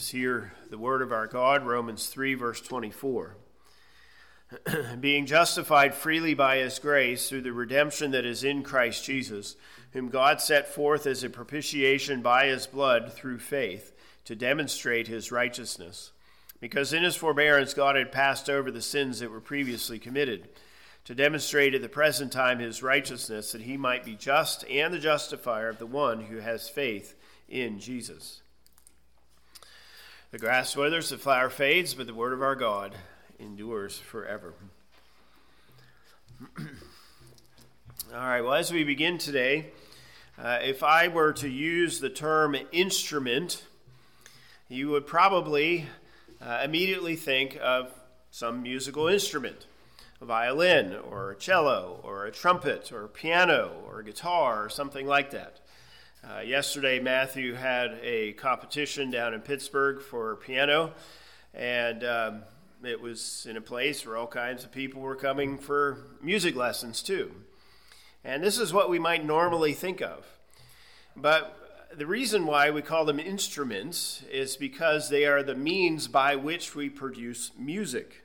us hear the word of our God, Romans 3, verse 24. Being justified freely by his grace through the redemption that is in Christ Jesus, whom God set forth as a propitiation by his blood through faith, to demonstrate his righteousness. Because in his forbearance God had passed over the sins that were previously committed, to demonstrate at the present time his righteousness, that he might be just and the justifier of the one who has faith in Jesus. The grass withers, the flower fades, but the word of our God endures forever. All right, well, as we begin today, if I were to use the term instrument, you would probably immediately think of some musical instrument, a violin or a cello or a trumpet or a piano or a guitar or something like that. Yesterday, Matthew had a competition down in Pittsburgh for piano, and it was in a place where all kinds of people were coming for music lessons too. And this is what we might normally think of. But the reason why we call them instruments is because they are the means by which we produce music.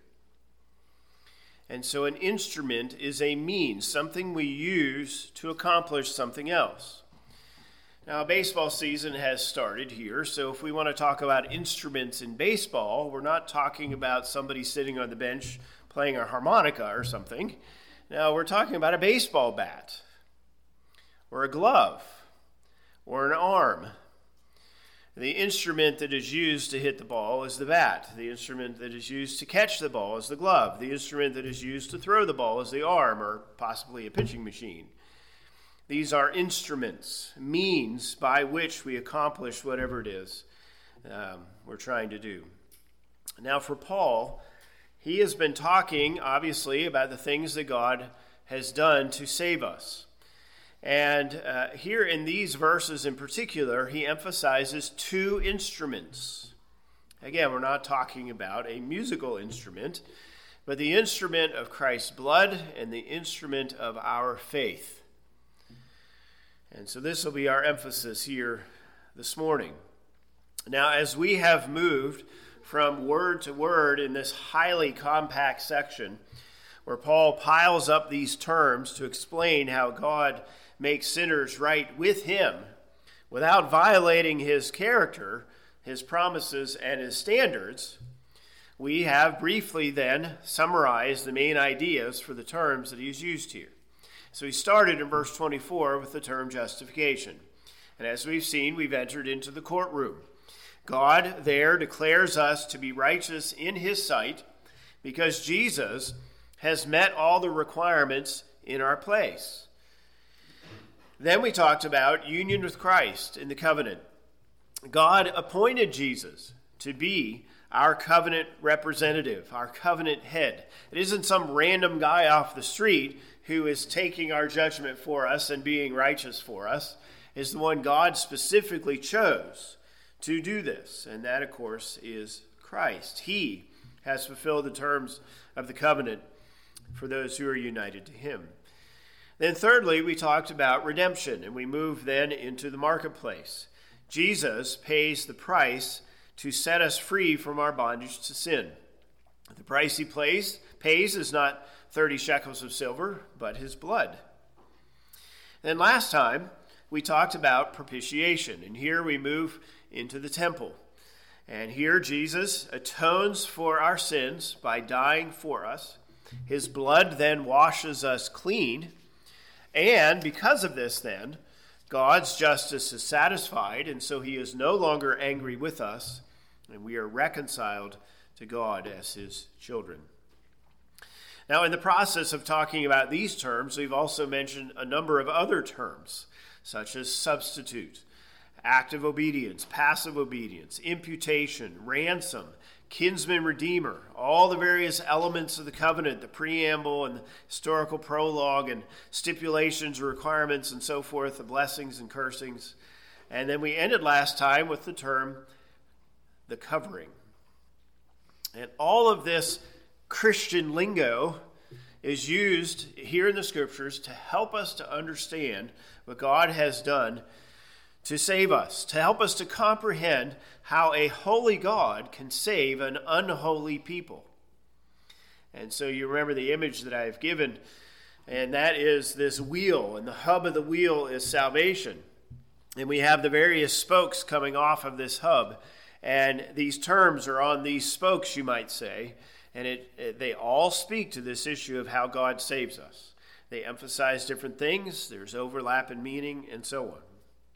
And so an instrument is a means, something we use to accomplish something else. Now, baseball season has started here, so if we want to talk about instruments in baseball, we're not talking about somebody sitting on the bench playing a harmonica or something. Now, we're talking about a baseball bat, or a glove, or an arm. The instrument that is used to hit the ball is the bat. The instrument that is used to catch the ball is the glove. The instrument that is used to throw the ball is the arm, or possibly a pitching machine. These are instruments, means by which we accomplish whatever it is we're trying to do. Now for Paul, he has been talking, obviously, about the things that God has done to save us. And here in these verses in particular, he emphasizes two instruments. Again, we're not talking about a musical instrument, but the instrument of Christ's blood and the instrument of our faith. And so this will be our emphasis here this morning. Now, as we have moved from word to word in this highly compact section, where Paul piles up these terms to explain how God makes sinners right with him without violating his character, his promises, and his standards, we have briefly then summarized the main ideas for the terms that he's used here. So he started in verse 24 with the term justification. And as we've seen, we've entered into the courtroom. God there declares us to be righteous in his sight because Jesus has met all the requirements in our place. Then we talked about union with Christ in the covenant. God appointed Jesus to be our covenant representative, our covenant head. It isn't some random guy off the street who is taking our judgment for us and being righteous for us. Is the one God specifically chose to do this. And that, of course, is Christ. He has fulfilled the terms of the covenant for those who are united to him. Then thirdly, we talked about redemption, and we move then into the marketplace. Jesus pays the price to set us free from our bondage to sin. The price he pays is not 30 shekels of silver, but his blood. Then last time, we talked about propitiation, and here we move into the temple. And here Jesus atones for our sins by dying for us. His blood then washes us clean, and because of this then, God's justice is satisfied, and so he is no longer angry with us, and we are reconciled to God as his children. Now, in the process of talking about these terms, we've also mentioned a number of other terms, such as substitute, active obedience, passive obedience, imputation, ransom, kinsman redeemer, all the various elements of the covenant, the preamble and the historical prologue and stipulations, requirements, and so forth, the blessings and cursings. And then we ended last time with the term, the covering. And all of this Christian lingo is used here in the scriptures to help us to understand what God has done to save us, to help us to comprehend how a holy God can save an unholy people. And so you remember the image that I've given, and that is this wheel, and the hub of the wheel is salvation. And we have the various spokes coming off of this hub, and these terms are on these spokes, you might say, and they all speak to this issue of how God saves us. They emphasize different things, there's overlap in meaning, and so on.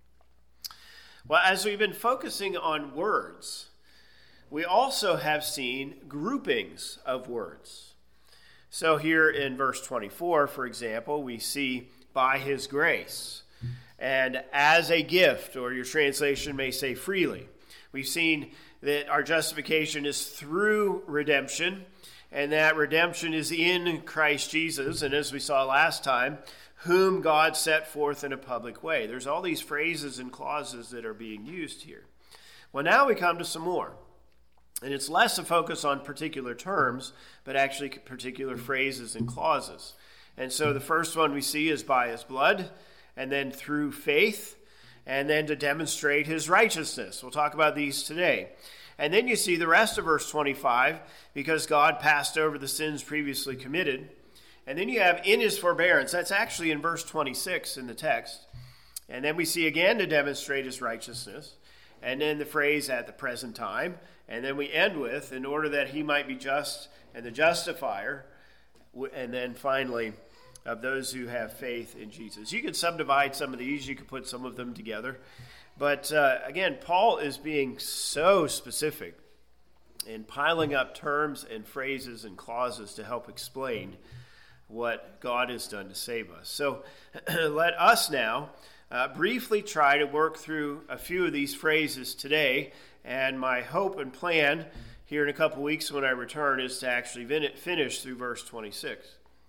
Well, as we've been focusing on words, we also have seen groupings of words. So here in verse 24, for example, we see by his grace and as a gift, or your translation may say freely. We've seen that our justification is through redemption, and that redemption is in Christ Jesus, and as we saw last time, whom God set forth in a public way. There's all these phrases and clauses that are being used here. Well, now we come to some more. And it's less a focus on particular terms, but actually particular phrases and clauses. And so the first one we see is by his blood, and then through faith, and then to demonstrate his righteousness. We'll talk about these today. And then you see the rest of verse 25, because God passed over the sins previously committed. And then you have in his forbearance. That's actually in verse 26 in the text. And then we see again to demonstrate his righteousness. And then the phrase at the present time. And then we end with, in order that he might be just and the justifier. And then finally, of those who have faith in Jesus. You could subdivide some of these. You could put some of them together. But again, Paul is being so specific in piling up terms and phrases and clauses to help explain what God has done to save us. So let us now briefly try to work through a few of these phrases today. And my hope and plan here in a couple weeks when I return is to actually finish through verse 26.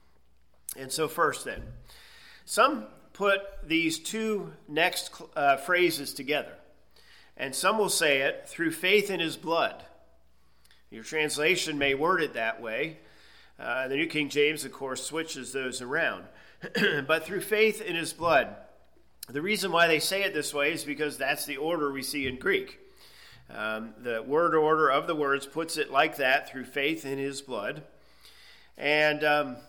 And so first then, some put these two next phrases together. And some will say it through faith in his blood. Your translation may word it that way. The New King James, of course, switches those around. But through faith in his blood. The reason why they say it this way is because that's the order we see in Greek. The word order of the words puts it like that, through faith in his blood. And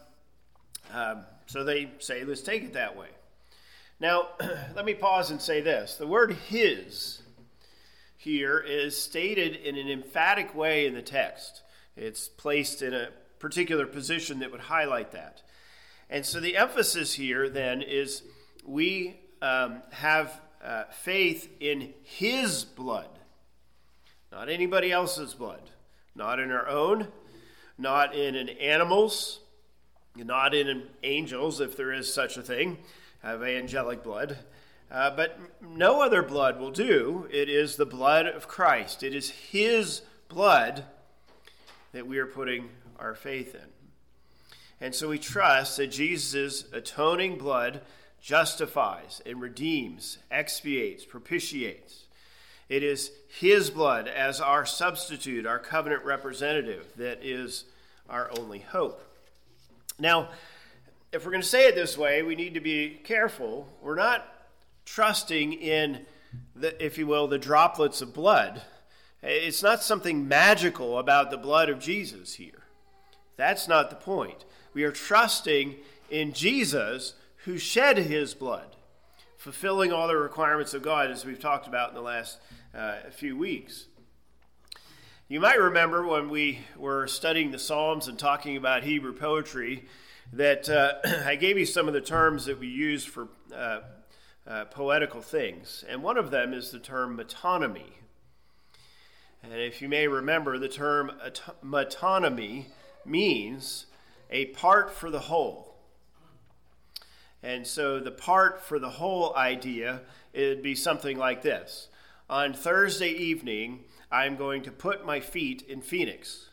so they say, let's take it that way. Now, let me pause and say this. The word his here is stated in an emphatic way in the text. It's placed in a particular position that would highlight that. And so the emphasis here then is we have faith in his blood, not anybody else's blood, not in our own, not in an animal's, not in an angel's, if there is such a thing, of angelic blood. But no other blood will do. It is the blood of Christ. It is his blood that we are putting our faith in. And so we trust that Jesus' atoning blood justifies and redeems, expiates, propitiates. It is his blood as our substitute, our covenant representative, that is our only hope. Now, if we're going to say it this way, we need to be careful. We're not trusting in, if you will, the droplets of blood. It's not something magical about the blood of Jesus here. That's not the point. We are trusting in Jesus who shed his blood, fulfilling all the requirements of God, as we've talked about in the last few weeks. You might remember when we were studying the Psalms and talking about Hebrew poetry that I gave you some of the terms that we use for poetical things. And one of them is the term metonymy. And if you may remember, the term metonymy means a part for the whole. And so the part for the whole idea, it'd be something like this. On Thursday evening, I'm going to put my feet in Phoenix.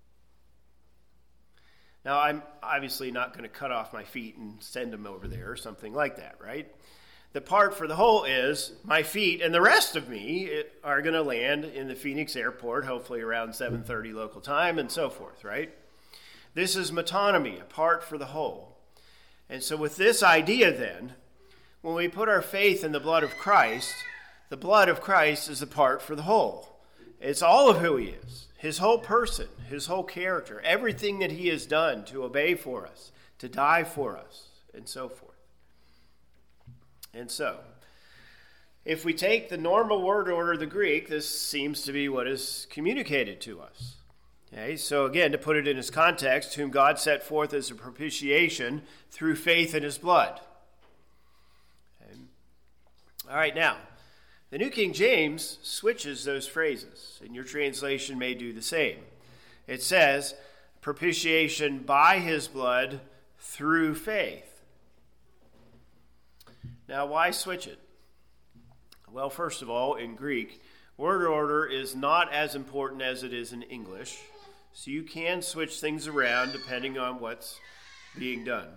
Now, I'm obviously not going to cut off my feet and send them over there or something like that, right? The part for the whole is my feet and the rest of me are going to land in the Phoenix airport, hopefully around 7:30 local time and so forth, right? This is metonymy, a part for the whole. And so with this idea then, when we put our faith in the blood of Christ, the blood of Christ is a part for the whole. It's all of who he is, his whole person, his whole character, everything that he has done to obey for us, to die for us, and so forth. And so, if we take the normal word order of the Greek, this seems to be what is communicated to us. Okay, so again, to put it in its context, whom God set forth as a propitiation through faith in his blood. Okay. All right, now, the New King James switches those phrases, and your translation may do the same. It says, propitiation by his blood through faith. Now, why switch it? Well, first of all, in Greek, word order is not as important as it is in English, so you can switch things around depending on what's being done.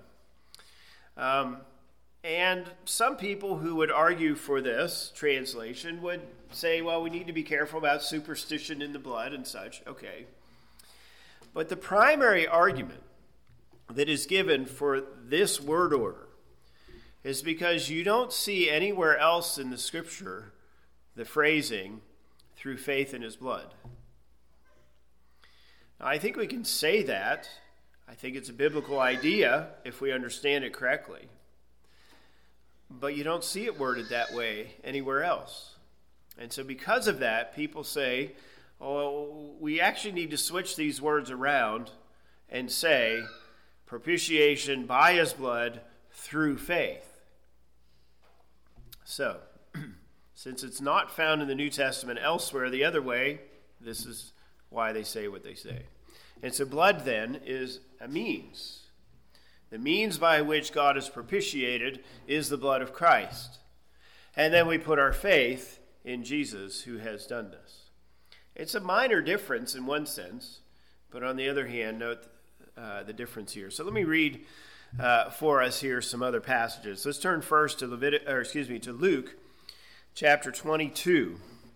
And some people who would argue for this translation would say, well, we need to be careful about superstition in the blood and such. Okay. But the primary argument that is given for this word order is because you don't see anywhere else in the scripture the phrasing through faith in his blood. Now, I think we can say that. I think it's a biblical idea if we understand it correctly. But you don't see it worded that way anywhere else. And so because of that, people say, oh, we actually need to switch these words around and say propitiation by his blood through faith. So, since it's not found in the New Testament elsewhere the other way, this is why they say what they say. And so blood then is a means. The means by which God is propitiated is the blood of Christ. And then we put our faith in Jesus who has done this. It's a minor difference in one sense, but on the other hand, note the difference here. So let me read for us here some other passages. Let's turn first to to Luke chapter 22.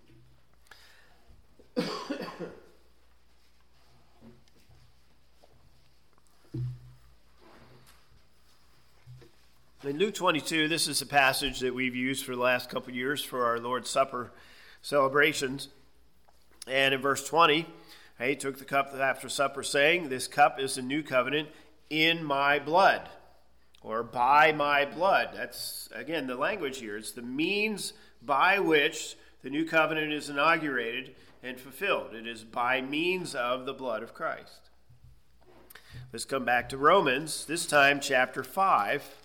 In Luke 22, this is a passage that we've used for the last couple of years for our Lord's Supper celebrations. And in verse 20, he took the cup after supper, saying, "This cup is the new covenant in my blood," or by my blood. That's, again, the language here. It's the means by which the new covenant is inaugurated and fulfilled. It is by means of the blood of Christ. Let's come back to Romans, this time chapter 5.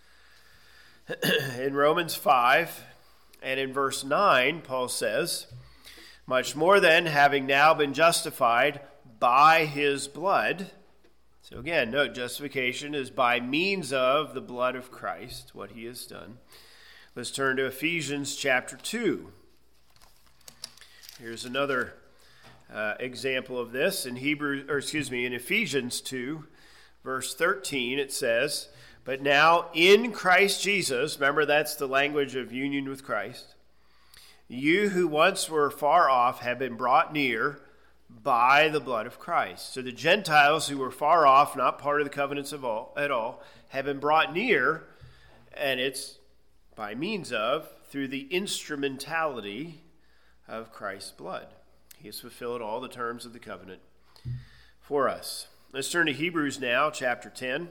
In Romans 5 and in verse 9, Paul says, "Much more then, having now been justified by his blood." So again, note, justification is by means of the blood of Christ, what he has done. Let's turn to Ephesians chapter 2. Here's another example of this. In Ephesians 2, verse 13, it says, "But now in Christ Jesus," remember that's the language of union with Christ, "you who once were far off have been brought near by the blood of Christ." So the Gentiles who were far off, not part of the covenants at all, have been brought near, and it's by means of, through the instrumentality of Christ's blood. He has fulfilled all the terms of the covenant for us. Let's turn to Hebrews now, chapter 10.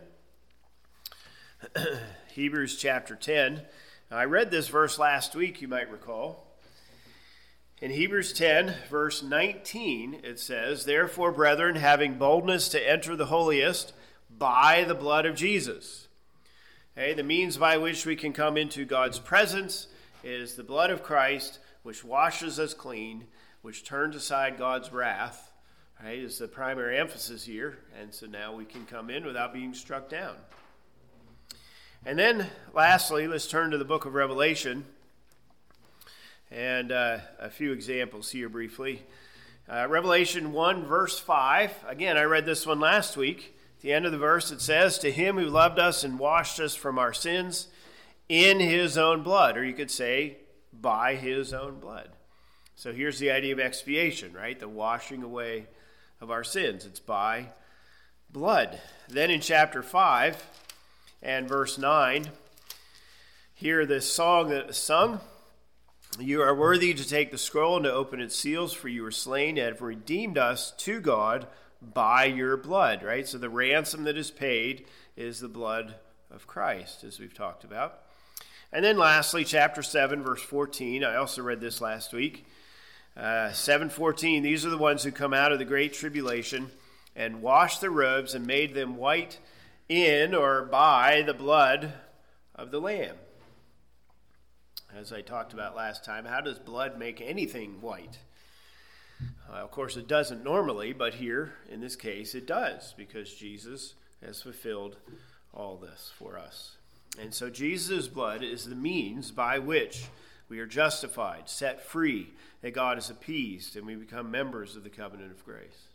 Hebrews chapter 10. Now, I read this verse last week, you might recall. In Hebrews 10, verse 19, it says, "Therefore, brethren, having boldness to enter the holiest by the blood of Jesus." Okay, the means by which we can come into God's presence is the blood of Christ, which washes us clean, which turns aside God's wrath. Right, is the primary emphasis here. And so now we can come in without being struck down. And then, lastly, let's turn to the book of Revelation. And a few examples here briefly. Revelation 1, verse 5. Again, I read this one last week. At the end of the verse, it says, "To him who loved us and washed us from our sins in his own blood." Or you could say, by his own blood. So here's the idea of expiation, right? The washing away of our sins. It's by blood. Then in chapter 5 and verse 9, hear this song that is sung. You are worthy to take the scroll and to open its seals, for you were slain and have redeemed us to God by your blood, right? So the ransom that is paid is the blood of Christ, as we've talked about. And then lastly, chapter 7, verse 14. I also read this last week. 7:14, these are the ones who come out of the great tribulation and washed their robes and made them white in or by the blood of the Lamb. As I talked about last time, how does blood make anything white? Of course, it doesn't normally, but here, in this case, it does, because Jesus has fulfilled all this for us. And so Jesus' blood is the means by which we are justified, set free, that God is appeased, and we become members of the covenant of grace.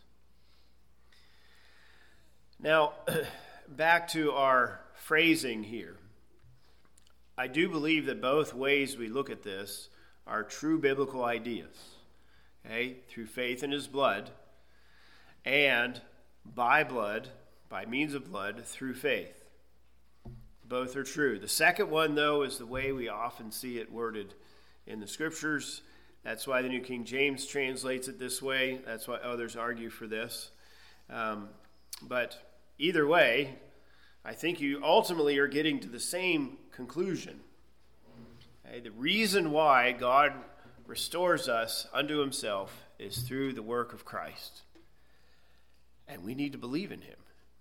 Now, back to our phrasing here. I do believe that both ways we look at this are true biblical ideas. Okay? Through faith in his blood, and by blood, by means of blood, through faith. Both are true. The second one, though, is the way we often see it worded in the Scriptures. That's why the New King James translates it this way. That's why others argue for this. But either way, I think you ultimately are getting to the same conclusion. Okay? The reason why God restores us unto himself is through the work of Christ. And we need to believe in him.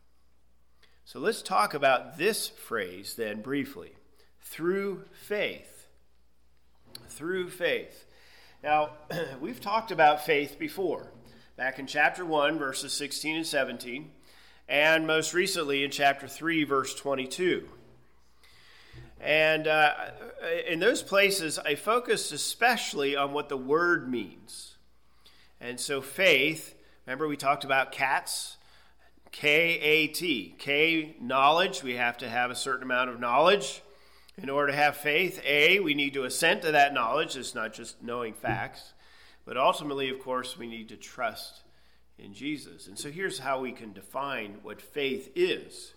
So let's talk about this phrase then briefly. Through faith. Through faith. Now, we've talked about faith before. Back in chapter 1, verses 16 and 17. And most recently in chapter 3, verse 22. And in those places, I focused especially on what the word means. And so faith, remember we talked about cats? K-A-T. K, knowledge. We have to have a certain amount of knowledge in order to have faith. A, we need to assent to that knowledge. It's not just knowing facts. But ultimately, of course, we need to trust in Jesus. And so here's how we can define what faith is.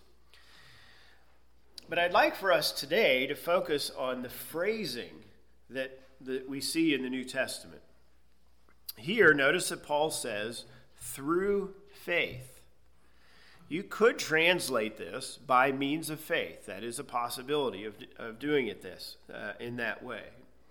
But I'd like for us today to focus on the phrasing that we see in the New Testament. Here, notice that Paul says, through faith. You could translate this by means of faith. That is a possibility of doing it in that way.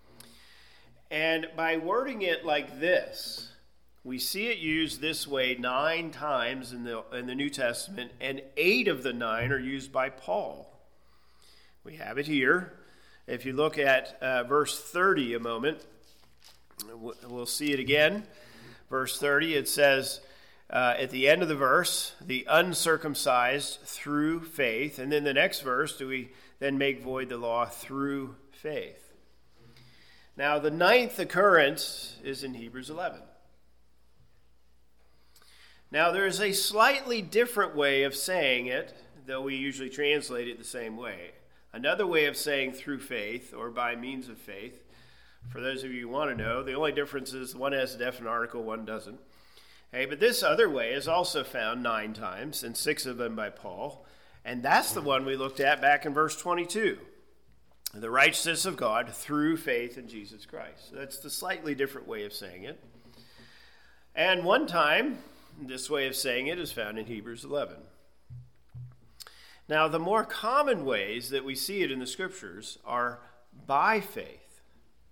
And by wording it like this, we see it used this way 9 times in the New Testament, and 8 of the 9 are used by Paul. We have it here. If you look at verse 30 a moment, we'll see it again. Verse 30, it says at the end of the verse, the uncircumcised through faith. And then the next verse, do we then make void the law through faith? Now, the 9th occurrence is in Hebrews 11. Now, there is a slightly different way of saying it, though we usually translate it the same way. Another way of saying through faith or by means of faith, for those of you who want to know, the only difference is one has a definite article, one doesn't. Okay, but this other way is also found 9 times, and 6 of them by Paul. And that's the one we looked at back in verse 22. The righteousness of God through faith in Jesus Christ. That's the slightly different way of saying it. And one time, this way of saying it is found in Hebrews 11. Now, the more common ways that we see it in the Scriptures are by faith.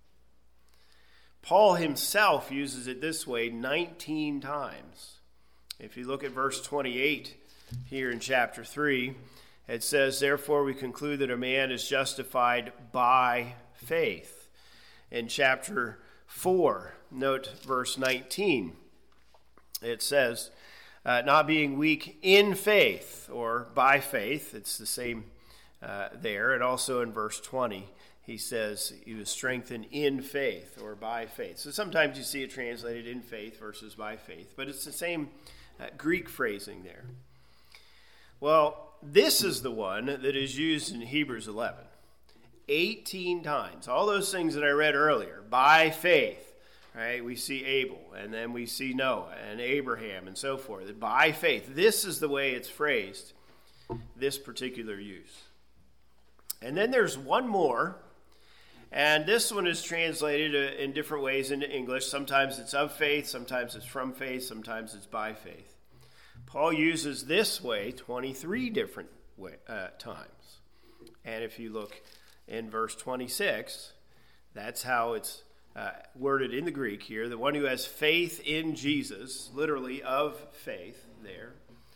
Paul himself uses it this way 19 times. If you look at verse 28 here in chapter 3, it says, therefore we conclude that a man is justified by faith. In chapter 4, note verse 19, it says, not being weak in faith or by faith. It's the same there. And also in verse 20, he says he was strengthened in faith or by faith. So sometimes you see it translated in faith versus by faith. But it's the same Greek phrasing there. Well, this is the one that is used in Hebrews 11. 18 times. All those things that I read earlier. By faith. Right, we see Abel, and then we see Noah and Abraham and so forth. By faith. This is the way it's phrased, this particular use. And then there's one more, And this one is translated in different ways into English. Sometimes it's of faith, sometimes it's from faith, sometimes it's by faith. Paul uses this way 23 different times. And if you look in verse 26, that's how it's worded in the Greek here. The one who has faith in Jesus, literally of faith there.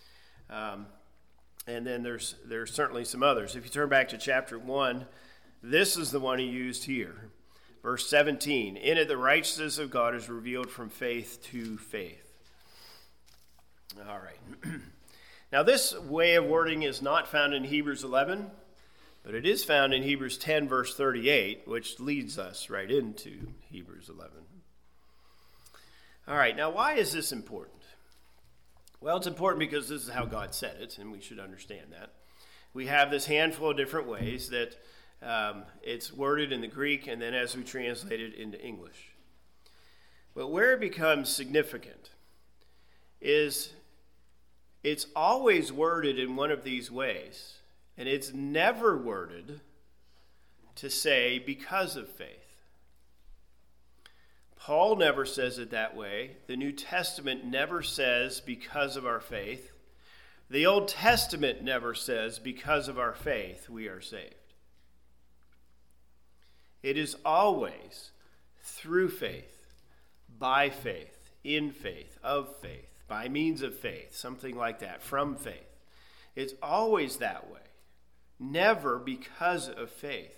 And then there's certainly some others. If you turn back to chapter 1, this is the one he used here. Verse 17, in it the righteousness of God is revealed from faith to faith. All right. Now this way of wording is not found in Hebrews 11, but it is found in Hebrews 10, verse 38, which leads us right into Hebrews 11. All right, now why is this important? Well, it's important because this is how God said it, and we should understand that. We have this handful of different ways that it's worded in the Greek, and then as we translate it into English. But where it becomes significant is it's always worded in one of these ways, and it's never worded to say because of faith. Paul never says it that way. The New Testament never says because of our faith. The Old Testament never says because of our faith we are saved. It is always through faith, by faith, in faith, of faith, by means of faith, something like that, from faith. It's always that way, never because of faith.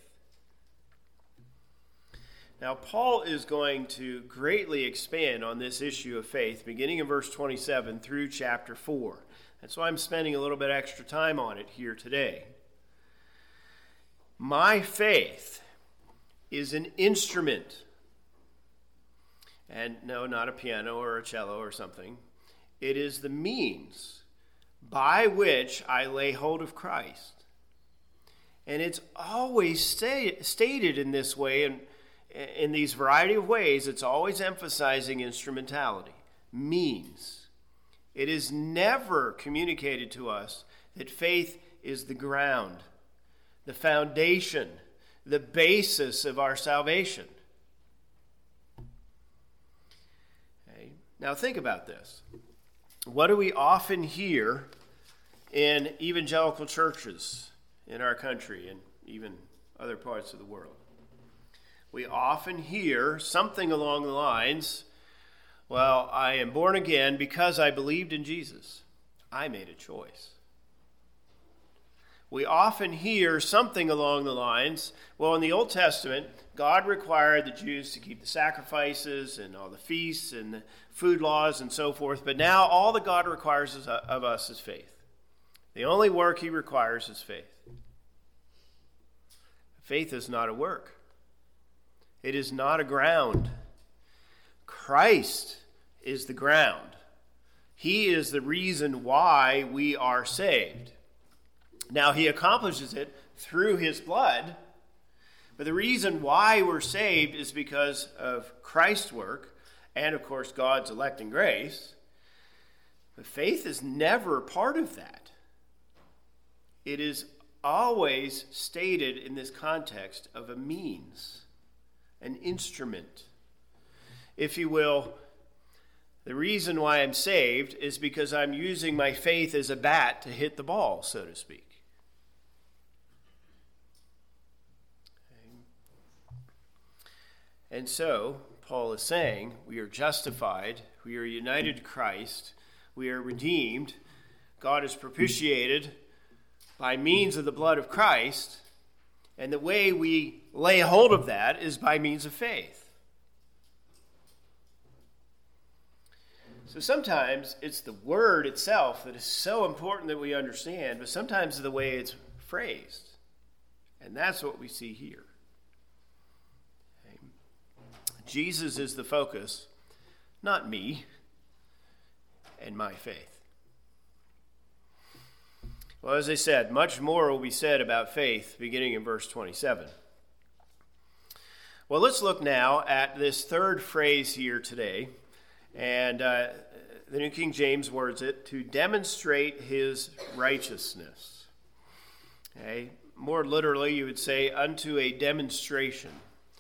Now, Paul is going to greatly expand on this issue of faith, beginning in verse 27 through chapter 4. That's why I'm spending a little bit extra time on it here today. My faith is an instrument. And no, not a piano or a cello or something. It is the means by which I lay hold of Christ. And it's always stated in this way, and in these variety of ways, it's always emphasizing instrumentality, means. It is never communicated to us that faith is the ground, the foundation, the basis of our salvation. Okay. Now think about this. What do we often hear in evangelical churches in our country and even other parts of the world? We often hear something along the lines, well, I am born again because I believed in Jesus. I made a choice. We often hear something along the lines, well, in the Old Testament, God required the Jews to keep the sacrifices and all the feasts and the food laws and so forth, but now all that God requires of us is faith. The only work he requires is faith. Faith is not a work. It is not a ground. Christ is the ground. He is the reason why we are saved. Now, he accomplishes it through his blood, but the reason why we're saved is because of Christ's work and, of course, God's electing grace. But faith is never part of that. It is always stated in this context of a means, an instrument. If you will, the reason why I'm saved is because I'm using my faith as a bat to hit the ball, so to speak. And so, Paul is saying, we are justified, we are united to Christ, we are redeemed, God is propitiated by means of the blood of Christ, and the way we lay hold of that is by means of faith. So sometimes it's the word itself that is so important that we understand, but sometimes the way it's phrased. And that's what we see here. Jesus is the focus, not me and my faith. Well, as I said, much more will be said about faith beginning in verse 27. Well, let's look now at this third phrase here today. And the New King James words it, to demonstrate his righteousness. Okay? More literally, you would say, unto a demonstration.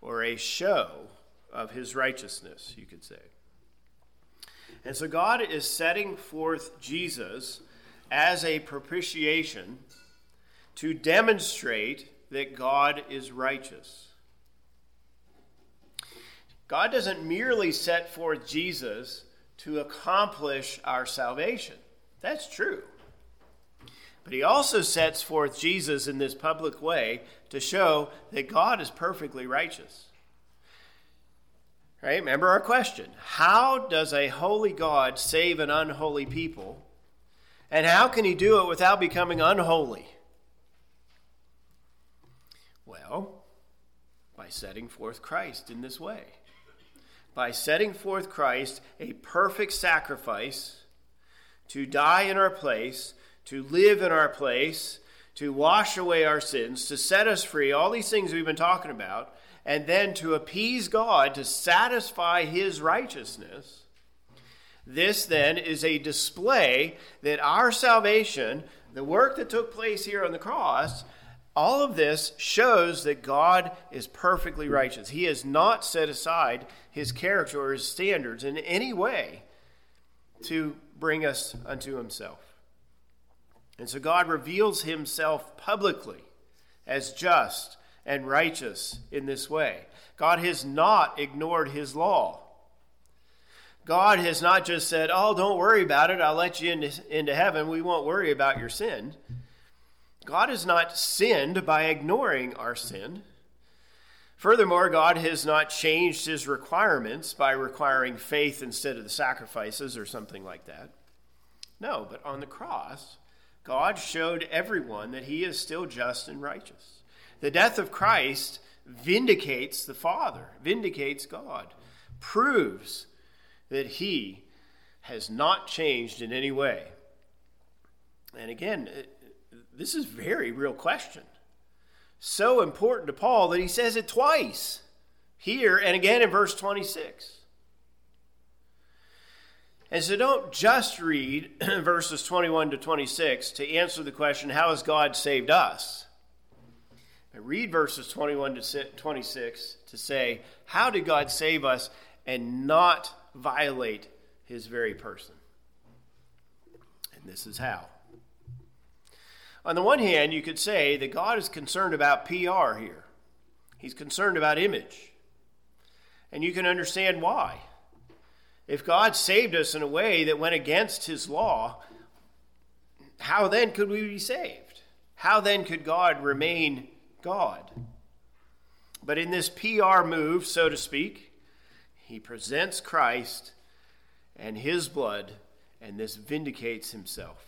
or a show of his righteousness, you could say. And so God is setting forth Jesus as a propitiation to demonstrate that God is righteous. God doesn't merely set forth Jesus to accomplish our salvation. That's true. But he also sets forth Jesus in this public way to show that God is perfectly righteous. Right? Remember our question. How does a holy God save an unholy people? And how can he do it without becoming unholy? Well, by setting forth Christ in this way. By setting forth Christ, a perfect sacrifice, to die in our place, to live in our place, to wash away our sins, to set us free, all these things we've been talking about, and then to appease God, to satisfy his righteousness. This then is a display that our salvation, the work that took place here on the cross, all of this shows that God is perfectly righteous. He has not set aside his character or his standards in any way to bring us unto himself. And so God reveals himself publicly as just and righteous in this way. God has not ignored his law. God has not just said, oh, don't worry about it. I'll let you into heaven. We won't worry about your sin. God has not sinned by ignoring our sin. Furthermore, God has not changed his requirements by requiring faith instead of the sacrifices or something like that. No, but on the cross, God showed everyone that he is still just and righteous. The death of Christ vindicates the Father, vindicates God, proves that he has not changed in any way. And again, this is a very real question. So important to Paul that he says it twice, here and again in verse 26. And so don't just read verses 21 to 26 to answer the question, how has God saved us? But read verses 21 to 26 to say, how did God save us and not violate his very person? And this is how. On the one hand, you could say that God is concerned about PR here. He's concerned about image. And you can understand why. If God saved us in a way that went against his law, how then could we be saved? How then could God remain God? But in this PR move, so to speak, he presents Christ and his blood, and this vindicates himself.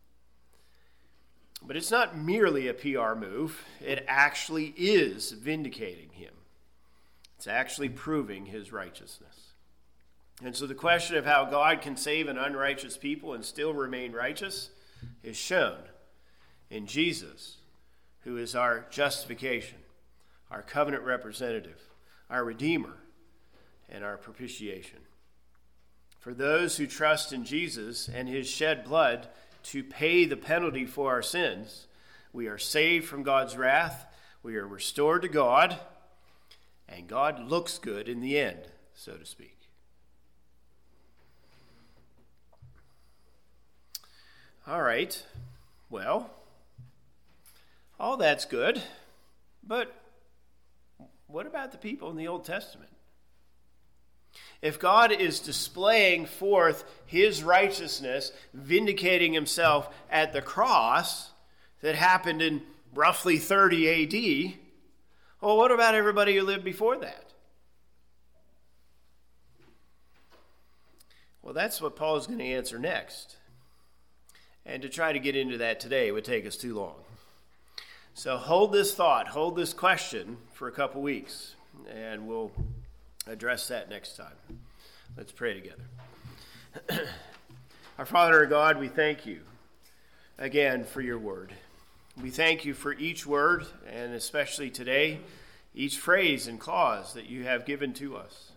But it's not merely a PR move. It actually is vindicating him. It's actually proving his righteousness. And so the question of how God can save an unrighteous people and still remain righteous is shown in Jesus, who is our justification, our covenant representative, our Redeemer, and our propitiation. For those who trust in Jesus and his shed blood to pay the penalty for our sins, we are saved from God's wrath, we are restored to God, and God looks good in the end, so to speak. All right, well, all that's good, but what about the people in the Old Testament? If God is displaying forth his righteousness, vindicating himself at the cross that happened in roughly 30 A.D., well, what about everybody who lived before that? Well, that's what Paul is going to answer next. And to try to get into that today would take us too long. So hold this thought, hold this question for a couple weeks, and we'll address that next time. Let's pray together. Our Father, our God, we thank you again for your word. We thank you for each word, and especially today, each phrase and clause that you have given to us.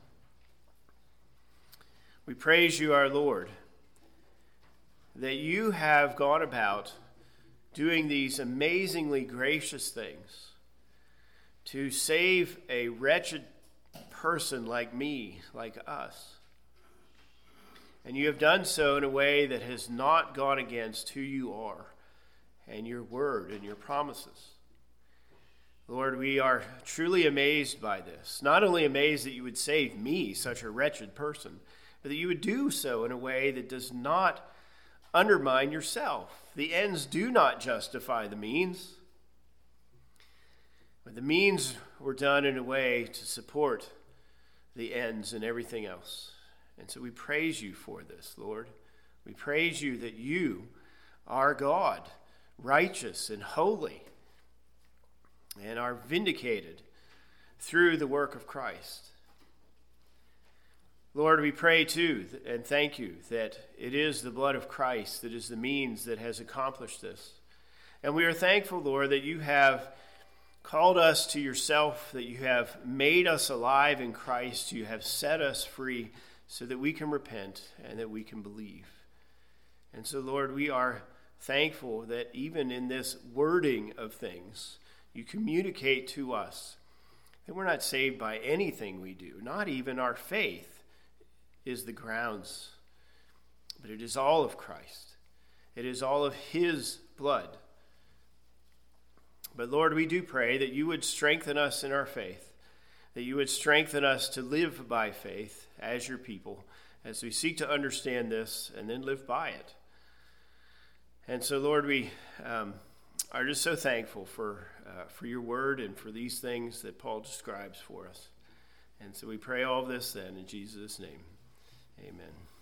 We praise you, our Lord, that you have gone about doing these amazingly gracious things to save a wretched person like me, like us. And you have done so in a way that has not gone against who you are and your word and your promises. Lord, we are truly amazed by this. Not only amazed that you would save me, such a wretched person, but that you would do so in a way that does not undermine yourself. The ends do not justify the means, but the means were done in a way to support the ends and everything else. And so we praise you for this, Lord. We praise you that you are God, righteous and holy, and are vindicated through the work of Christ. Lord, we pray too and thank you that it is the blood of Christ that is the means that has accomplished this. And we are thankful, Lord, that you have called us to yourself, that you have made us alive in Christ, you have set us free so that we can repent and that we can believe. And so, Lord, we are thankful that even in this wording of things, you communicate to us that we're not saved by anything we do, not even our faith is the grounds, but it is all of Christ. It is all of his blood. But Lord, we do pray that you would strengthen us in our faith, that you would strengthen us to live by faith as your people, as we seek to understand this and then live by it. And so, Lord, we are just so thankful for your word and for these things that Paul describes for us. And so we pray all of this then in Jesus' name. Amen.